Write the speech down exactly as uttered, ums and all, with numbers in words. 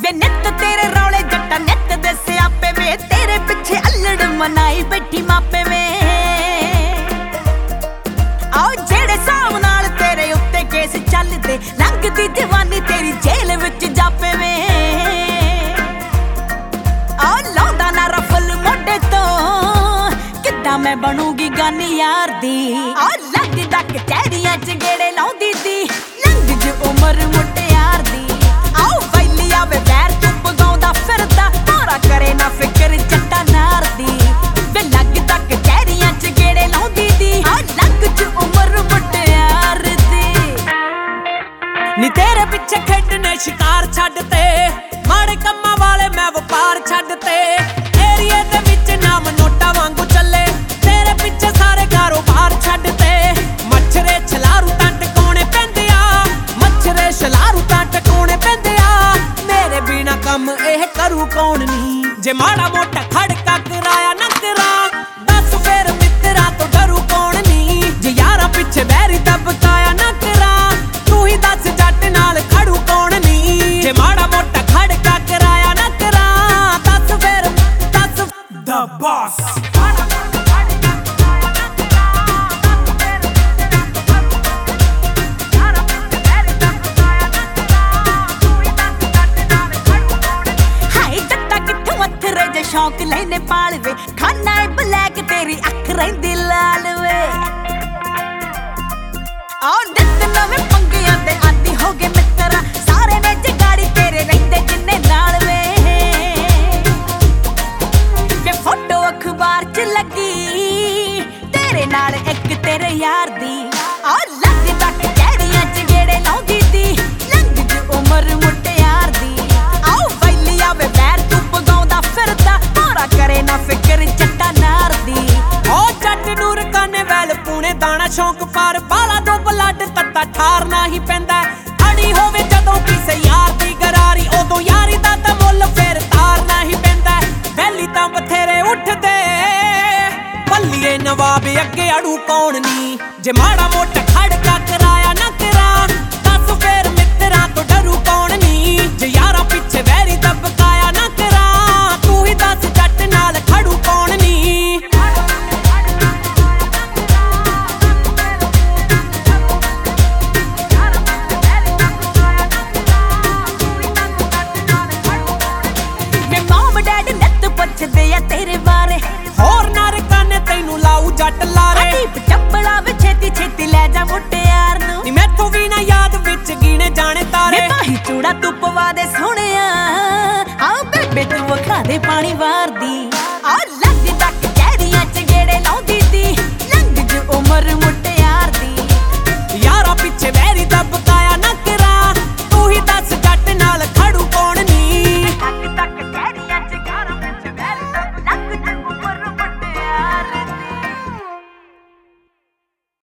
ਵੇ ਨਿੱਤ ਤੇਰੇ ਰੌਲੇ ਜੱਟਾ ਨਿੱਤ ਦੇ ਸਿਆਪੇ ਵੇ ਤੇਰੇ ਪਿੱਛੇ ਅਲੜ ਮਨਾਈ ਬੈਠੀ ਮਾਪੇ ਵੇ ਆਓ ਜਿਹੜੇ ਸਾਹ ਨਾਲ ਤੇਰੇ ਉੱਤੇ ਕੇਸ ਚੱਲਦੇ ਲੰਘਦੀ ਜਵਾਨੀ ਤੇਰੀ ਜੇਲ੍ਹ ਵਿੱਚ ਜਾਪੇ ਵੇ ਆਓ ਲਾਉਂਦਾ ਨਾ ਰਫਲ ਮੋਢੇ ਤੋਂ ਕਿੱਦਾਂ ਮੈਂ ਬਣੂਗੀ ਗਾਨੀ ਯਾਰ ਦੀ ਆਓ ਲੱਗਦਾ ਕਚਹਿਰੀਆਂ ਚ ਗੇੜੇ ਲਾਉਂਦੀ ਦੀ ਲੰਘ ਜ ਉਮਰ ਮੁਟਿਆਰ ਦੀ ਆਓ ਵੈਲੀ ਆਵੇ ਵੈਰ ਤੂੰ ਪਗਾਉਂਦਾ ਫਿਰਦਾ ਮਾਰਾ ਕਰੇ ਨਾ ਫਿਕਰ ਜੱਟਾ ਨਾਰ ਦੀ ਵੇ ਲੱਗਦਾ ਕਚਹਿਰੀਆਂ ਚ ਗੇੜੇ ਲਾਉਂਦੀ ਦੀ ਆਓ ਲੰਘ ਜ ਉਮਰ ਮੁਟਿਆਰ ਦੀ ਨੀ ਤੇਰੇ ਪਿੱਛੇ ਖੇਡਣੇ ਸ਼ਿਕਾਰ ਛੱਡ ਤੇ ਮਾੜੇ ਕੰਮਾਂ ਵਾਲੇ ਮੈਂ ਵਪਾਰ ਛੱਡ ਤੇ ਏਰੀਏ ਦੇ ਵਿੱਚ ਨਾਮ ਨੋਟਾਂ ਵਾਂਗੂ ਚੱਲੇ ਤੇਰੇ ਪਿੱਛੇ ਸਾਰੇ ਕਾਰੋਬਾਰ ਛੱਡ ਤੇ ਮੱਛਰੇ ਛਲਾਰੂ ਤਾਂ ਟਿਕਾਉਣੇ ਪੈਂਦੇ ਆ ਮੱਛਰੇ ਛਲਾਰੂ ਤਾਂ ਟਿਕਾਉਣੇ ਪੈਂਦੇ ਆ ਮੇਰੇ ਬਿਨਾ ਕੰਮ ਇਹ ਕਰੂ ਕੌਣ ਨੀ ਜੇ ਮਾੜਾ ਮੋਟਾ ਖੜਕਾ ਕਰਾਇਆ ਨਾ ਕਰਾਂ ਦੱਸ ਫੇਰ ਮਿੱਤਰਾਂ ਤੋਂ ਡਰੂ ਕੌਣ ਨੀ ਜੇ ਯਾਰਾਂ ਪਿੱਛੇ ਬੈਰੀ ਦਬਕਾਇਆ ਨਾ ਕਰਾਂ ਤੂੰ ਹੀ ਦੱਸ ਜੱਟ ਨਾਲ ਖੜੂ ਕੌਣ ਨੀ ਜੇ ਮਾੜਾ ਮੋਟਾ ਖੜਕਾ ਕਰਾਇਆ ਨਾ ਕਰਾਂ ਦੱਸ ਫੇਰ ਦੱਸ The Boss ਸ਼ੌਕ ਲੈਨੇ ਪਾਲਵੇ ਖਾਨਾ ਏ ਬਲੈਕ ਤੇਰੀ ਅੱਖ ਰਹਿੰਦੀ ਲਾਲ ਵੇ ਆਉ ਨਿੱਤ ਨਵੇਂ ਪੰਗਿਆਂ ਦੇ ਆਦੀ ਹੋ ਗਏ ਮਿੱਤਰਾ ਸਾਰੇ ਨੇ ਜਗਾੜੀ ਤੇਰੇ ਰਹਿੰਦੇ ਜਿੰਨੇ ਨਾਲ ਵੇ ਵੇ ਫੋਟੋ ਅਖਬਾਰ ਚ ਲੱਗੀ ਤੇਰੇ ਨਾਲ ਇੱਕ ਤੇਰੇ ਯਾਰ ਦੀ ਆਉ ਲੱਗਦਾ ਕਚਹਿਰੀਆਂ ਚ ਗੇੜੇ ਲਾਉਂਦੀ ਦੀ ਲੰਘ ਜ ਉਮਰ ਮੁਟਿਆਰ ਦੀ ਆਉ ਵੈਲੀ ਆਵੇ ਵੈਰ ਤੂੰ ਪਗਾਉਂਦਾ ਫਿਰਦਾ ਕਰੇ ਨਾ ਫਿਕਰ ਜੱਟਾ ਨਾਰ ਦੀ ਓ ਜੱਟ ਨੂਰ ਕਾਨੇ ਵੈਲ ਪੂਣੇ ਦਾਣਾ ਸ਼ੌਂਕ ਪਰ ਬਾਲਾ ਦੋ ਬਲੱਡ ਤੱਤਾ ਠਾਰ ਨਾ ਹੀ ਪੈਂਦਾ ਅੜੀ ਹੋਵੇ ਜਦੋਂ ਕਿਸੇ ਯਾਰ ਦੀ ਗਰਾਰੀ ਉਦੋਂ ਯਾਰੀ ਦਾ ਤਾਂ ਮੁੱਲ ਫੇਰ ਤਾਰ ਨਾ ਹੀ ਪੈਂਦਾ ਵੈਲੀ ਤਾਂ ਬਥੇਰੇ ਉੱਠਦੇ ਬੱਲੀਏ ਨਵਾਬ ਅੱਗੇ ਅੜੂ ਕੌਣ ਨੀ ਜੇ ਮਾੜਾ ਮੋਟਾ ਖੜਕਾ ਕਰਾਇਆ ਨਾ ਕਰਾਂ ਦੱਸ ਫੇਰ ਮਿੱਤਰਾਂ ਤੋਂ ਡਰੂ ਕੌਣ ਨੀ ਜੇ ਯਾਰਾਂ ਪਿੱਛੇ ਵੈਰੀ ਦਬਕਾਇਆ ਨਾ ਕਰਾਂ ਤੂੰ ਹੀ ਦੱਸ ਜੱਟ ਨਾਲ ਖੜੂ ਕੌਣ ਨੀ ਵੇ ਮਮ ਡੈਡ ਨੱਤ ਪੁੱਛਦੇ ਆ ਤੇਰੇ ਬਾਰੇ ਹੋਰ ਨਰਕਾਂ ਨੇ ਤੈਨੂੰ ਲਾਊ ਜੱਟ ਲਾਰੇ ਦੀਪ ਚੱਪੜਾ ਵੇ ਛੇਤੀ ਛੇਤੀ ਲੈ ਜਾ ਮੁਟਿਆਰ ਨੂੰ ਨੀ ਮੈਥੋਂ ਵੀ ਨਾ ਯਾਦ ਵਿੱਚ ਗੀਣੇ ਜਾਣੇ ਤਾਰੇ ਵੇ ਭਾਈ ਚੂੜਾ ਤੂੰ ਪਵਾ ਦੇ ਸੋਹਣਿਆ ਆਓ ਬੇਬੇ ਤੂੰ ਵਖਾ ਦੇ ਪਾਣੀ ਵਾ